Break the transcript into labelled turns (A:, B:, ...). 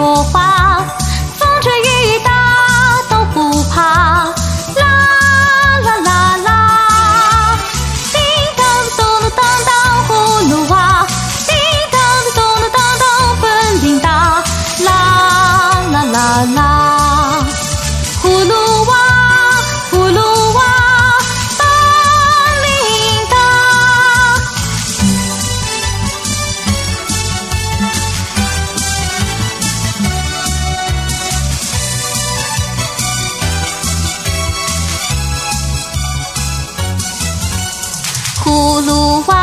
A: 说话，风吹雨打都不怕。啦啦啦啦，叮当咚咚当当葫芦娃，叮当咚咚当当本领大。啦啦啦啦，葫芦娃，葫芦娃，本领大。葫芦娃